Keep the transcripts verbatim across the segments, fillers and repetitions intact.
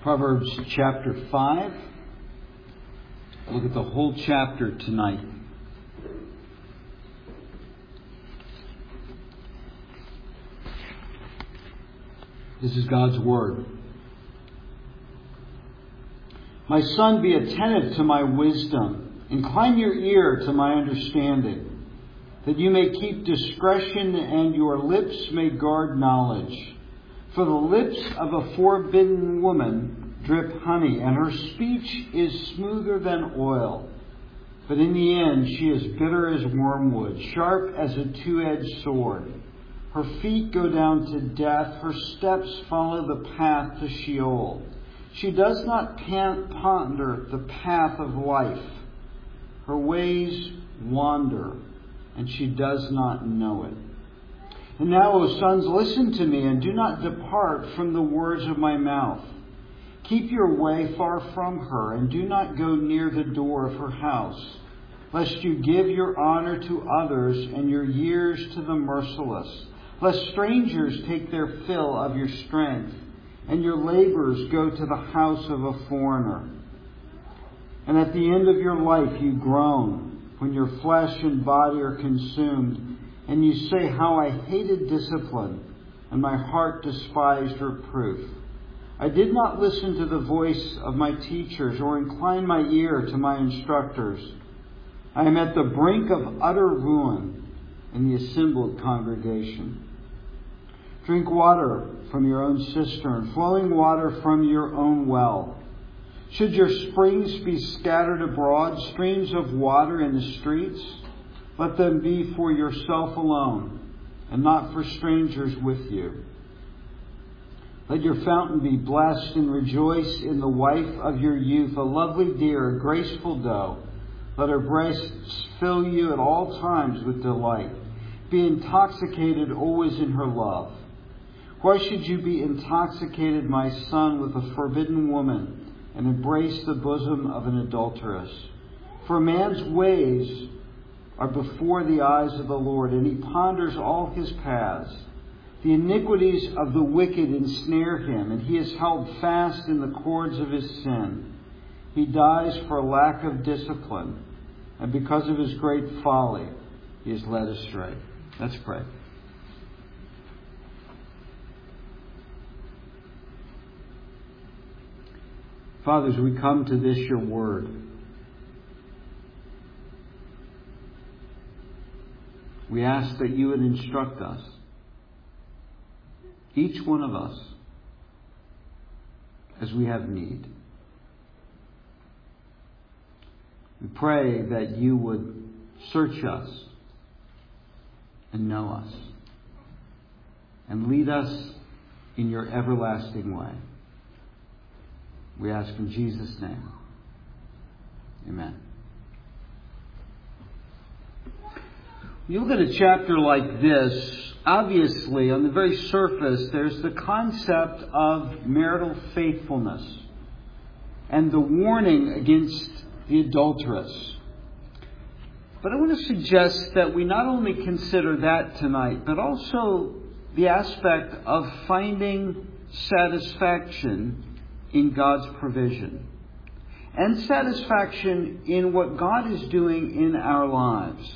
Proverbs chapter five. Look at the whole chapter tonight. This is God's Word. My son, be attentive to my wisdom. Incline your ear to my understanding, that you may keep discretion and your lips may guard knowledge. For the lips of a forbidden woman drip honey, and her speech is smoother than oil. But in the end she is bitter as wormwood, sharp as a two-edged sword. Her feet go down to death, her steps follow the path to Sheol. She does not ponder the path of life. Her ways wander, and she does not know it. And now, O sons, listen to me, and do not depart from the words of my mouth. Keep your way far from her, and do not go near the door of her house, lest you give your honor to others and your years to the merciless, lest strangers take their fill of your strength, and your labors go to the house of a foreigner. And at the end of your life you groan, when your flesh and body are consumed, and you say, how I hated discipline, and my heart despised reproof. I did not listen to the voice of my teachers, or incline my ear to my instructors. I am at the brink of utter ruin in the assembled congregation. Drink water from your own cistern, flowing water from your own well. Should your springs be scattered abroad, streams of water in the streets, let them be for yourself alone, and not for strangers with you. Let your fountain be blessed, and rejoice in the wife of your youth, a lovely deer, a graceful doe. Let her breasts fill you at all times with delight. Be intoxicated always in her love. Why should you be intoxicated, my son, with a forbidden woman, and embrace the bosom of an adulteress? For a man's ways are before the eyes of the Lord, and he ponders all his paths. The iniquities of the wicked ensnare him, and he is held fast in the cords of his sin. He dies for lack of discipline, and because of his great folly, he is led astray. Let's pray. Father, as we come to this, your word, we ask that you would instruct us, each one of us, as we have need. We pray that you would search us and know us and lead us in your everlasting way. We ask in Jesus' name. Amen. You look at a chapter like this, obviously, on the very surface, there's the concept of marital faithfulness and the warning against the adulteress. But I want to suggest that we not only consider that tonight, but also the aspect of finding satisfaction in God's provision and satisfaction in what God is doing in our lives.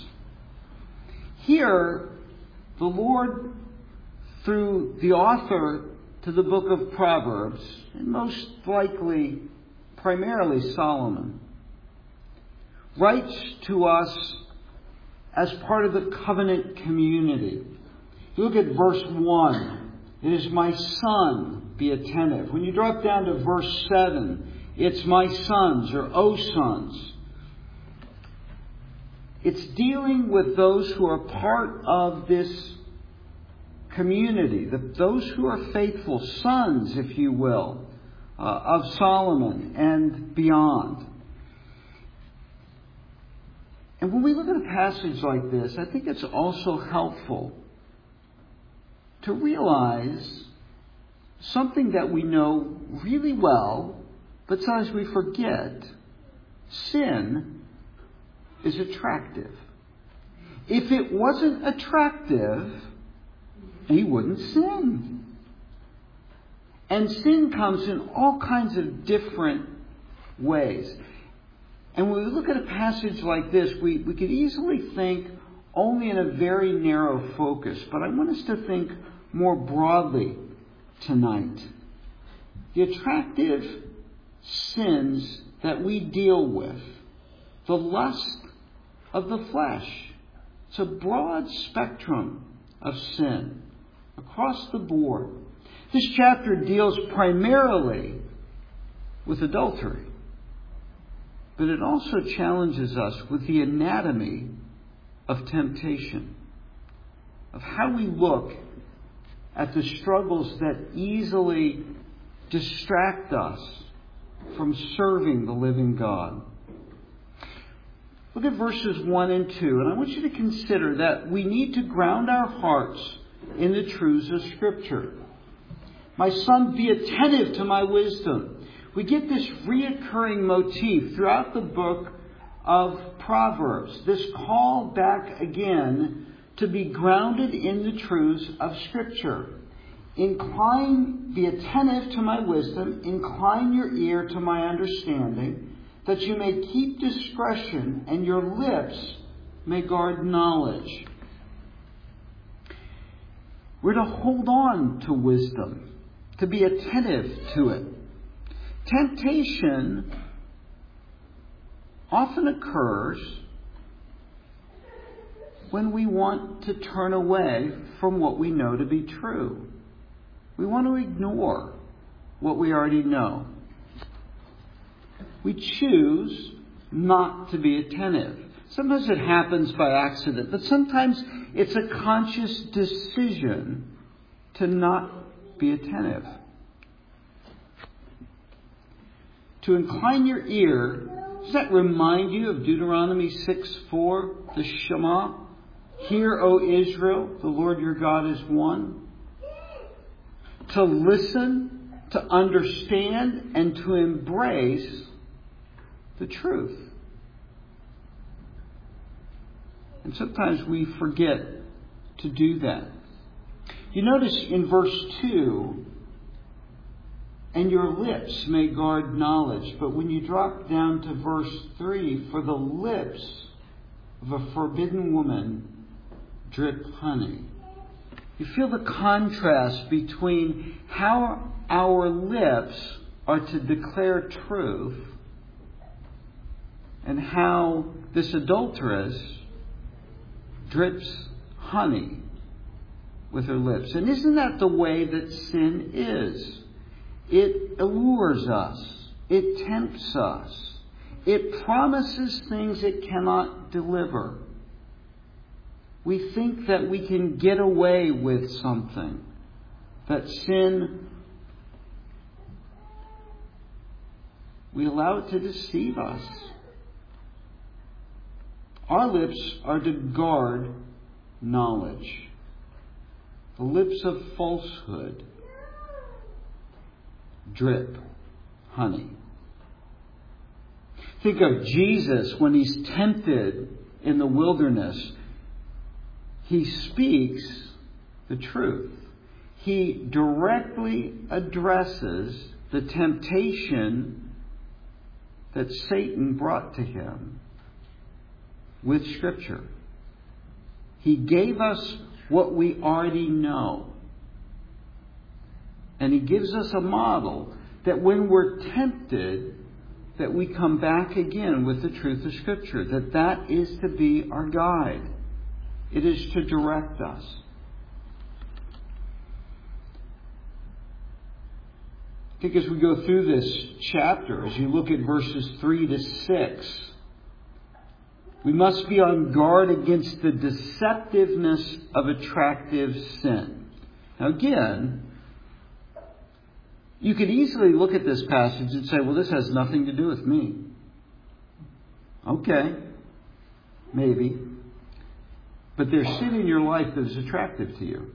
Here, the Lord, through the author to the book of Proverbs, and most likely primarily Solomon, writes to us as part of the covenant community. You look at verse one. It is my son, be attentive. When you drop down to verse seven, it's my sons, or O sons. It's dealing with those who are part of this community, the, those who are faithful, sons, if you will, uh, of Solomon and beyond. And when we look at a passage like this, I think it's also helpful to realize something that we know really well, but sometimes we forget. Sin is attractive. If it wasn't attractive, he wouldn't sin. And sin comes in all kinds of different ways. And when we look at a passage like this, we, we could easily think only in a very narrow focus. But I want us to think more broadly tonight. The attractive sins that we deal with, the lust of the flesh. It's a broad spectrum of sin across the board. This chapter deals primarily with adultery, but it also challenges us with the anatomy of temptation, of how we look at the struggles that easily distract us from serving the living God. Look at verses one and two, and I want you to consider that we need to ground our hearts in the truths of Scripture. My son, be attentive to my wisdom. We get this reoccurring motif throughout the book of Proverbs, this call back again to be grounded in the truths of Scripture. Incline, be attentive to my wisdom, incline your ear to my understanding, that you may keep discretion and your lips may guard knowledge. We're to hold on to wisdom, to be attentive to it. Temptation often occurs when we want to turn away from what we know to be true. We want to ignore what we already know. We choose not to be attentive. Sometimes it happens by accident, but sometimes it's a conscious decision to not be attentive. To incline your ear, does that remind you of Deuteronomy six four, the Shema? Hear, O Israel, the Lord your God is one. To listen, to understand, and to embrace the truth. And sometimes we forget to do that. You notice in verse two, and your lips may guard knowledge. But when you drop down to verse three, for the lips of a forbidden woman drip honey. You feel the contrast between how our lips are to declare truth and how this adulteress drips honey with her lips. And isn't that the way that sin is? It allures us. It tempts us. It promises things it cannot deliver. We think that we can get away with something. That sin, we allow it to deceive us. Our lips are to guard knowledge. The lips of falsehood drip honey. Think of Jesus when he's tempted in the wilderness. He speaks the truth. He directly addresses the temptation that Satan brought to him with Scripture. He gave us what we already know. And he gives us a model that when we're tempted, that we come back again with the truth of Scripture. That that is to be our guide. It is to direct us. I think as we go through this chapter, as you look at verses three to six, we must be on guard against the deceptiveness of attractive sin. Now again, you could easily look at this passage and say, well, this has nothing to do with me. Okay, maybe. But there's sin in your life that is attractive to you.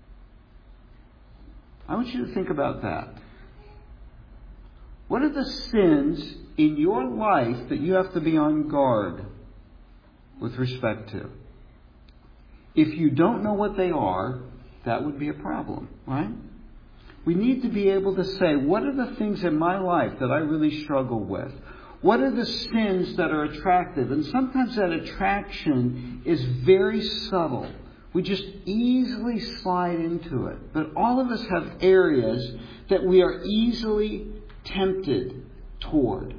I want you to think about that. What are the sins in your life that you have to be on guard with respect to? If you don't know what they are, that would be a problem, right? We need to be able to say, what are the things in my life that I really struggle with? What are the sins that are attractive? And sometimes that attraction is very subtle. We just easily slide into it. But all of us have areas that we are easily tempted toward.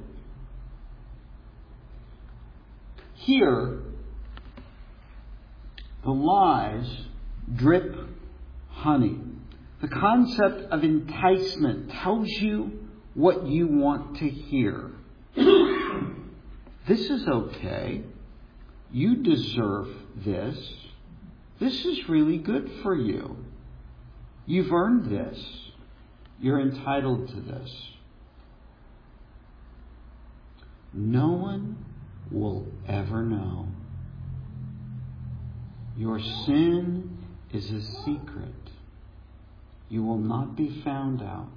Here, the lies drip honey. The concept of enticement tells you what you want to hear. This is okay. You deserve this. This is really good for you. You've earned this. You're entitled to this. No one will ever know. Your sin is a secret. You will not be found out.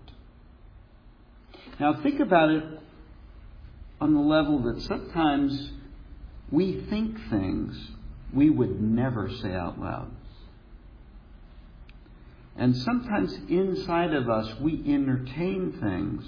Now think about it on the level that sometimes we think things we would never say out loud. And sometimes inside of us we entertain things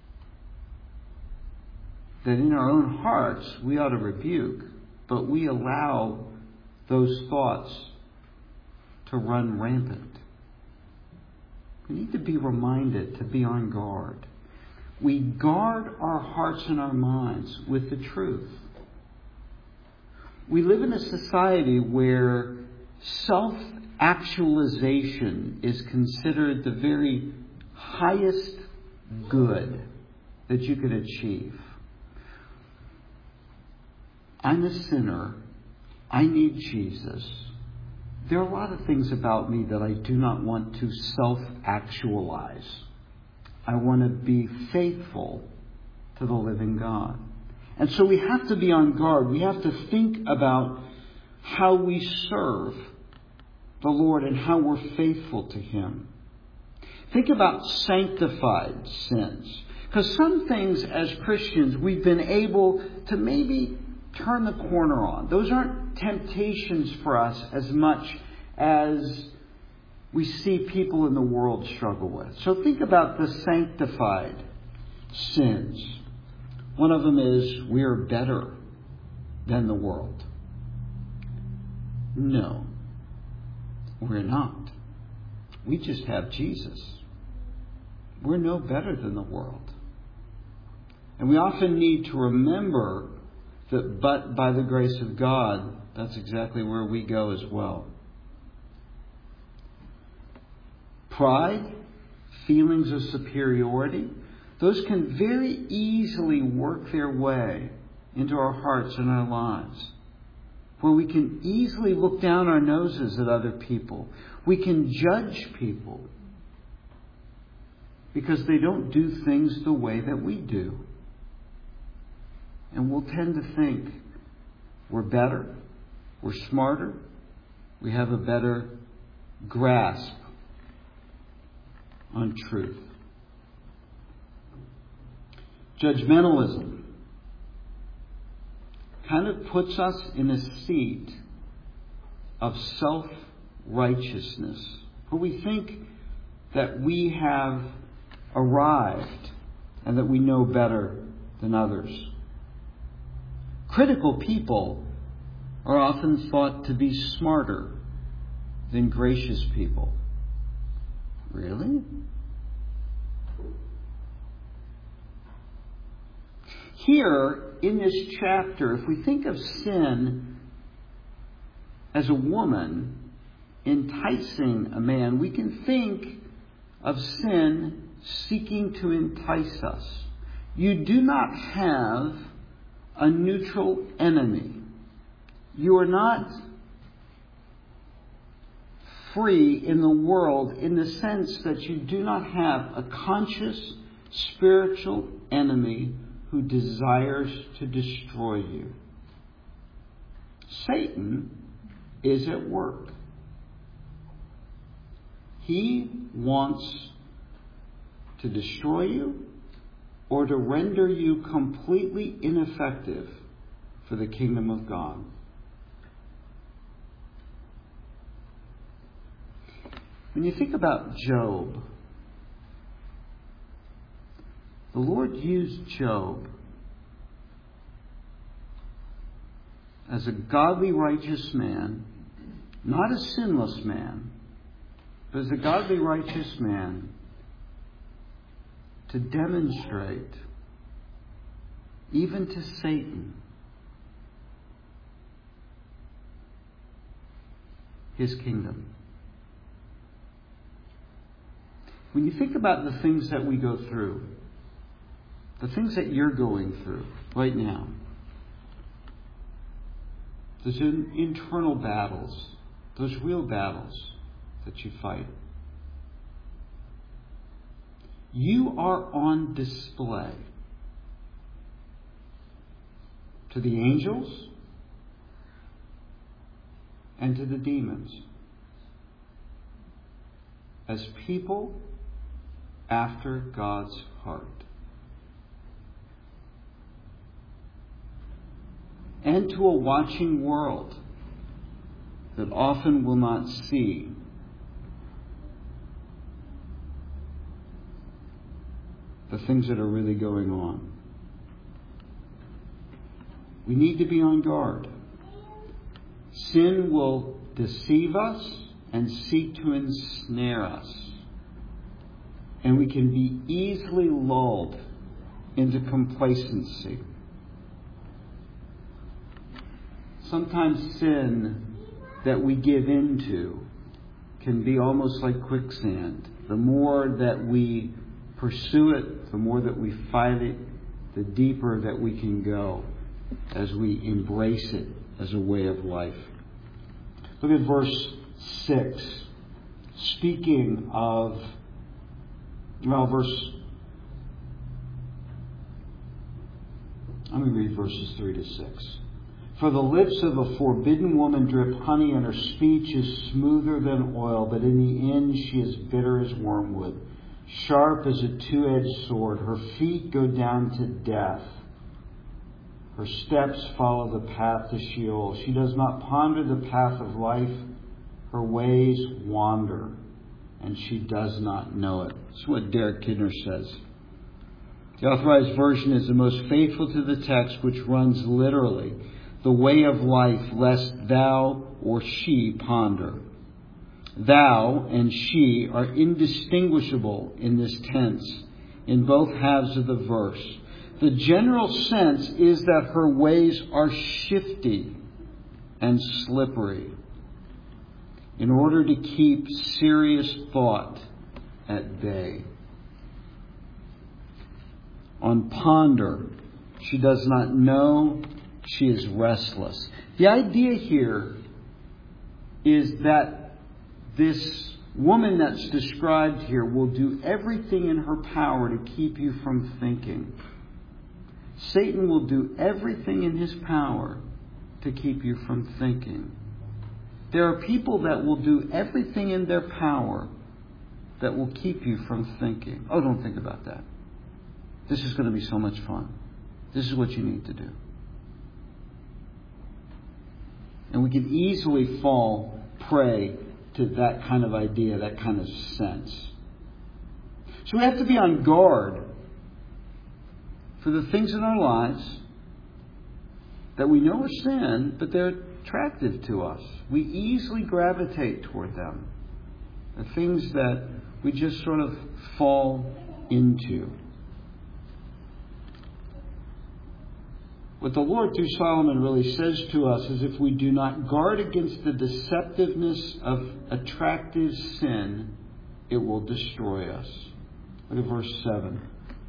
that in our own hearts we ought to rebuke, but we allow those thoughts to run rampant. We need to be reminded to be on guard. We guard our hearts and our minds with the truth. We live in a society where self-actualization is considered the very highest good that you could achieve. I'm a sinner. I need Jesus. There are a lot of things about me that I do not want to self-actualize. I want to be faithful to the living God. And so we have to be on guard. We have to think about how we serve the Lord and how we're faithful to Him. Think about sanctified sins. Because some things as Christians we've been able to maybe turn the corner on. Those aren't temptations for us as much as we see people in the world struggle with. So think about the sanctified sins. One of them is we are better than the world. No, we're not. We just have Jesus. We're no better than the world. And we often need to remember that but by the grace of God, that's exactly where we go as well. Pride, feelings of superiority, those can very easily work their way into our hearts and our lives, where we can easily look down our noses at other people. We can judge people because they don't do things the way that we do. And we'll tend to think we're better, we're smarter, we have a better grasp on truth. Judgmentalism kind of puts us in a seat of self-righteousness, where we think that we have arrived and that we know better than others. Critical people are often thought to be smarter than gracious people. Really? Here, in this chapter, if we think of sin as a woman enticing a man, we can think of sin seeking to entice us. You do not have a neutral enemy. You are not free in the world in the sense that you do not have a conscious spiritual enemy who desires to destroy you. Satan is at work. He wants to destroy you or to render you completely ineffective for the kingdom of God. When you think about Job, The Lord used Job as a godly, righteous man, not a sinless man, but as a godly, righteous man, to demonstrate, even to Satan, his kingdom. When you think about the things that we go through, the things that you're going through right now, those internal battles, those real battles that you fight, you are on display to the angels and to the demons as people after God's heart. And to a watching world that often will not see the things that are really going on. We need to be on guard. Sin will deceive us and seek to ensnare us. And we can be easily lulled into complacency. Sometimes sin that we give into can be almost like quicksand. The more that we pursue it, the more that we fight it, the deeper that we can go as we embrace it as a way of life. Look at verse six. Speaking of, well, verse, let me read verses three to six. For the lips of a forbidden woman drip honey, and her speech is smoother than oil, but in the end she is bitter as wormwood, sharp as a two-edged sword. Her feet go down to death. Her steps follow the path to Sheol. She does not ponder the path of life. Her ways wander, and she does not know it. That's what Derek Kidner says. The Authorized Version is the most faithful to the text, which runs literally, the way of life, lest thou or she ponder. Thou and she are indistinguishable in this tense, in both halves of the verse. The general sense is that her ways are shifty and slippery, in order to keep serious thought at bay. On ponder, she does not know, she is restless. The idea here is that this woman that's described here will do everything in her power to keep you from thinking. Satan will do everything in his power to keep you from thinking. There are people that will do everything in their power that will keep you from thinking. Oh, don't think about that. This is going to be so much fun. This is what you need to do. And we can easily fall prey to that kind of idea, that kind of sense. So we have to be on guard for the things in our lives that we know are sin, but they're attractive to us. We easily gravitate toward them. The things that we just sort of fall into. What the Lord through Solomon really says to us is, if we do not guard against the deceptiveness of attractive sin, it will destroy us. Look at verse seven.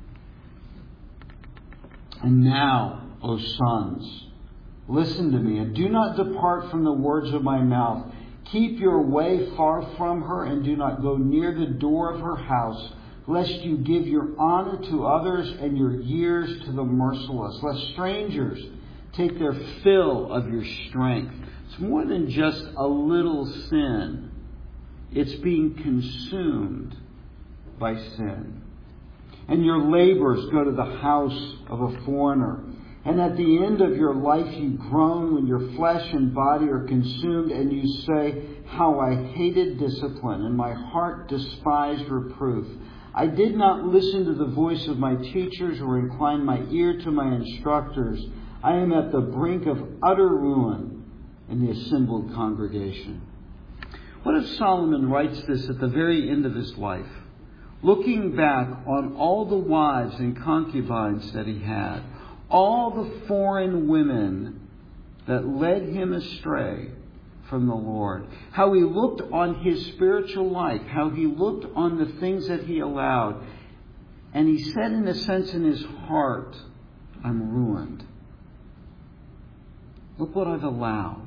And now, O sons, listen to me, and do not depart from the words of my mouth. Keep your way far from her, and do not go near the door of her house, lest you give your honor to others and your years to the merciless, lest strangers take their fill of your strength. It's more than just a little sin. It's being consumed by sin. And your labors go to the house of a foreigner. And at the end of your life you groan when your flesh and body are consumed, and you say, how I hated discipline, and my heart despised reproof. I did not listen to the voice of my teachers or incline my ear to my instructors. I am at the brink of utter ruin in the assembled congregation. What if Solomon writes this at the very end of his life, looking back on all the wives and concubines that he had, all the foreign women that led him astray from the Lord, how he looked on his spiritual life, how he looked on the things that he allowed, and he said in a sense in his heart, I'm ruined. Look what I've allowed.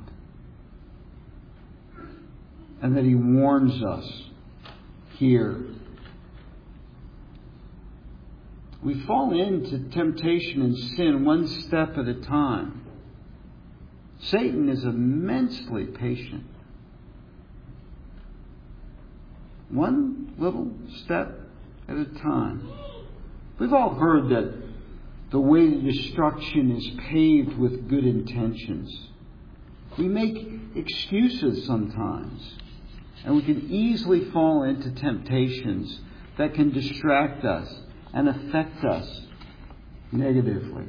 And that he warns us here. We fall into temptation and sin one step at a time. Satan is immensely patient. One little step at a time. We've all heard that the way to destruction is paved with good intentions. We make excuses sometimes, and we can easily fall into temptations that can distract us and affect us negatively.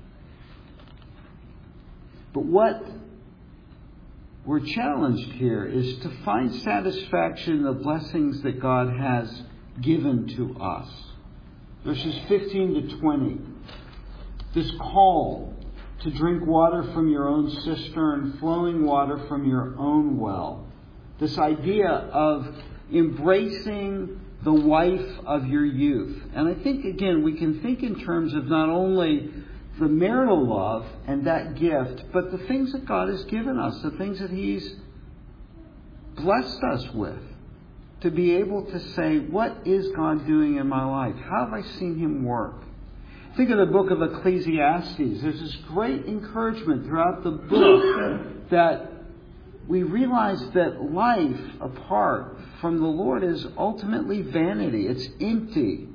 But what we're challenged here is to find satisfaction in the blessings that God has given to us. Verses fifteen to twenty. This call to drink water from your own cistern, flowing water from your own well. This idea of embracing the wife of your youth. And I think, again, we can think in terms of not only the marital love and that gift, but the things that God has given us, the things that He's blessed us with, to be able to say, what is God doing in my life? How have I seen Him work? Think of the book of Ecclesiastes. There's this great encouragement throughout the book that we realize that life apart from the Lord is ultimately vanity. It's empty.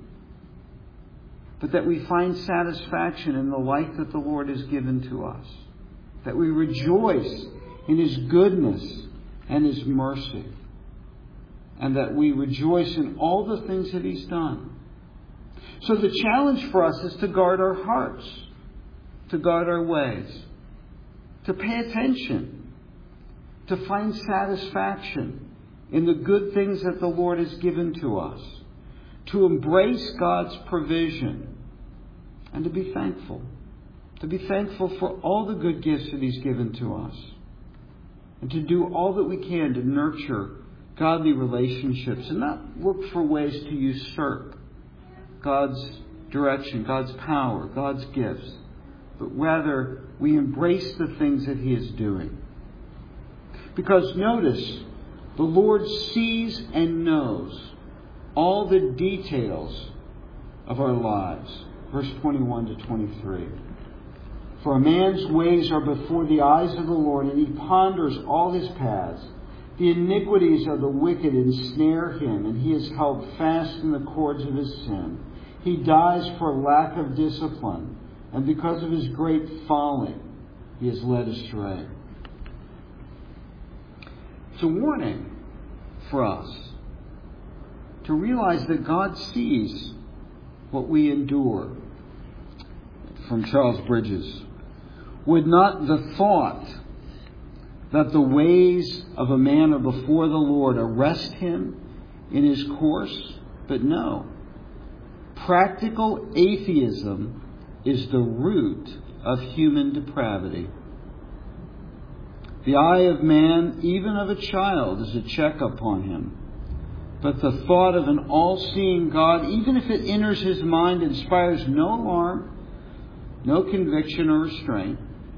But that we find satisfaction in the life that the Lord has given to us. That we rejoice in His goodness and His mercy. And that we rejoice in all the things that He's done. So the challenge for us is to guard our hearts. To guard our ways. To pay attention. To find satisfaction in the good things that the Lord has given to us. To embrace God's provision. And to be thankful. To be thankful for all the good gifts that He's given to us. And to do all that we can to nurture godly relationships. And not look for ways to usurp God's direction, God's power, God's gifts. But rather, we embrace the things that He is doing. Because notice, the Lord sees and knows all the details of our lives. Verse twenty-one to twenty-three. For a man's ways are before the eyes of the Lord, and He ponders all his paths. The iniquities of the wicked ensnare him, and he is held fast in the cords of his sin. He dies for lack of discipline, and because of his great folly, he is led astray. It's a warning for us to realize that God sees what we endure. From Charles Bridges. Would not the thought that the ways of a man are before the Lord arrest him in his course? But no. Practical atheism is the root of human depravity. The eye of man, even of a child, is a check upon him. But the thought of an all-seeing God, even if it enters his mind, inspires no alarm, no conviction or restraint.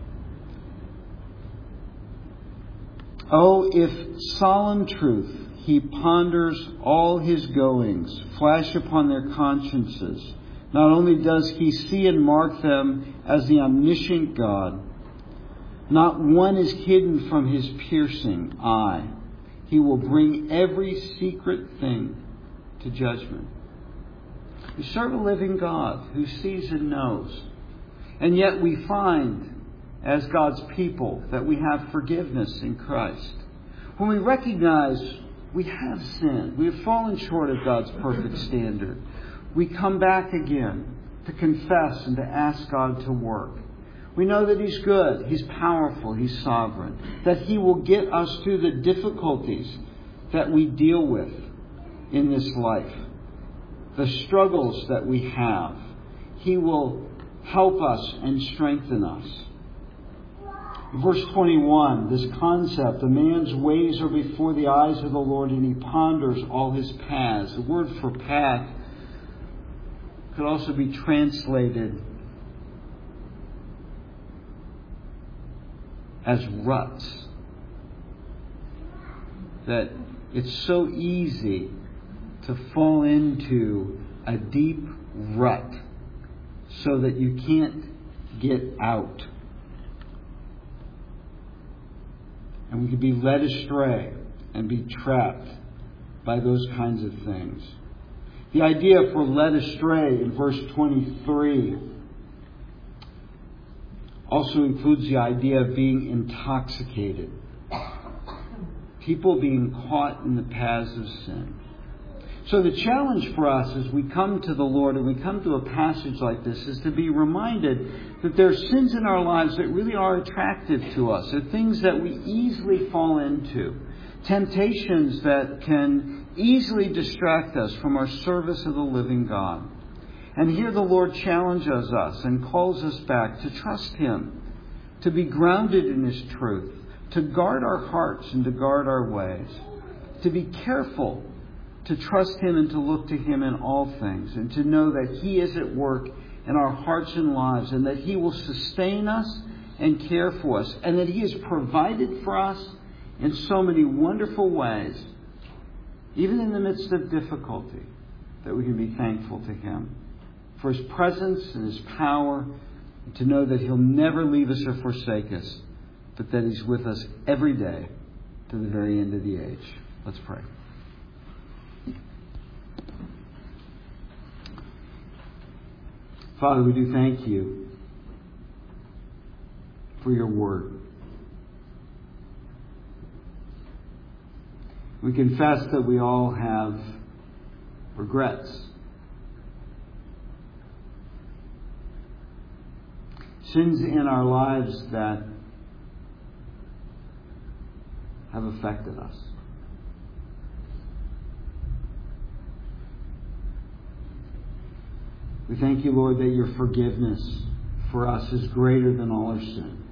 Oh, if solemn truth he ponders all his goings, flash upon their consciences. Not only does he see and mark them as the omniscient God, not one is hidden from his piercing eye. He will bring every secret thing to judgment. We serve a living God who sees and knows. And yet we find, as God's people, that we have forgiveness in Christ. When we recognize we have sinned. We have fallen short of God's perfect standard. We come back again to confess and to ask God to work. We know that He's good, He's powerful, He's sovereign, that He will get us through the difficulties that we deal with in this life, the struggles that we have. He will help us and strengthen us. Verse twenty-one, this concept, a man's ways are before the eyes of the Lord, and He ponders all his paths. The word for path could also be translated as ruts. That it's so easy to fall into a deep rut so that you can't get out. And we could be led astray and be trapped by those kinds of things. The idea for led astray in verse twenty-three also includes the idea of being intoxicated. People being caught in the paths of sin. So the challenge for us as we come to the Lord and we come to a passage like this is to be reminded that there are sins in our lives that really are attractive to us. They're things that we easily fall into. Temptations that can easily distract us from our service of the living God. And here the Lord challenges us and calls us back to trust Him, to be grounded in His truth, to guard our hearts and to guard our ways, to be careful to trust Him and to look to Him in all things, and to know that He is at work in our hearts and lives, and that He will sustain us and care for us, and that He has provided for us in so many wonderful ways, even in the midst of difficulty, that we can be thankful to Him for His presence and His power, and to know that He'll never leave us or forsake us, but that He's with us every day to the very end of the age. Let's pray. Father, we do thank You for Your word. We confess that we all have regrets. Sins in our lives that have affected us. We thank You, Lord, that Your forgiveness for us is greater than all our sin.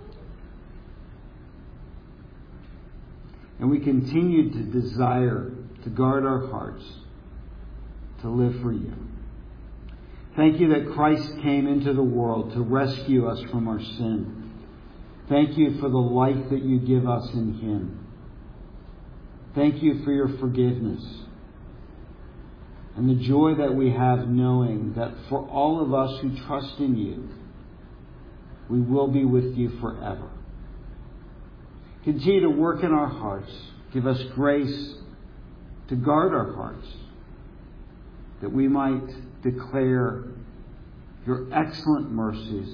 And we continue to desire to guard our hearts, to live for You. Thank You that Christ came into the world to rescue us from our sin. Thank You for the life that You give us in Him. Thank You for Your forgiveness and the joy that we have knowing that for all of us who trust in You, we will be with You forever. Continue to work in our hearts. Give us grace to guard our hearts, that we might declare Your excellent mercies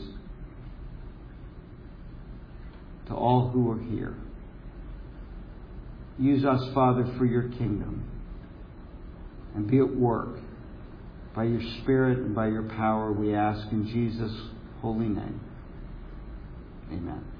to all who are here. Use us, Father, for Your kingdom, and be at work by Your Spirit and by Your power, we ask in Jesus' holy name. Amen.